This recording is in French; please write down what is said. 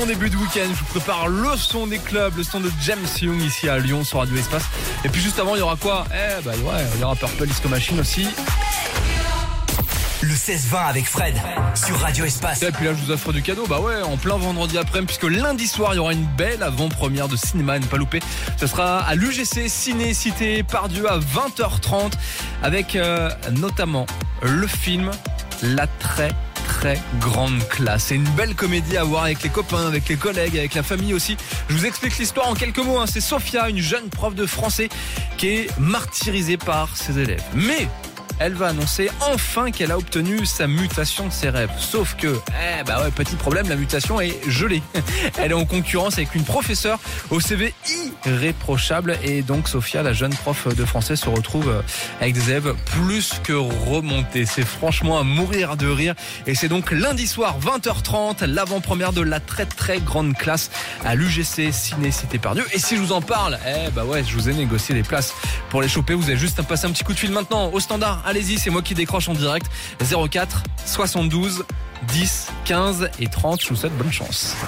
Bon début de week-end, je vous prépare le son des clubs, le son de James Young ici à Lyon sur Radio Espace. Et puis juste avant, il y aura quoi ? Il y aura Purple Disco Machine aussi. Le 16-20 avec Fred sur Radio Espace. Et puis là, je vous offre du cadeau. En plein vendredi après-midi, puisque lundi soir, il y aura une belle avant-première de cinéma à ne pas louper. Ce sera à l'UGC Ciné Cité Pardieu à 20h30 avec notamment le film La très grande classe. C'est une belle comédie à voir avec les copains, avec les collègues, avec la famille aussi. Je vous explique l'histoire en quelques mots. C'est Sophia, une jeune prof de français qui est martyrisée par ses élèves. Mais elle va annoncer enfin qu'elle a obtenu sa mutation de ses rêves. Sauf que, petit problème, la mutation est gelée. Elle est en concurrence avec une professeure au CV irréprochable. Et donc, Sophia, la jeune prof de français, se retrouve avec des élèves plus que remontés. C'est franchement à mourir de rire. Et c'est donc lundi soir, 20h30, l'avant-première de la très grande classe à l'UGC Ciné Cité Pardieu. Et si je vous en parle, je vous ai négocié les places pour les choper. Vous avez juste à passer un petit coup de fil maintenant au standard. Allez-y, c'est moi qui décroche en direct. 04 72 10 15 et 30. Je vous souhaite bonne chance.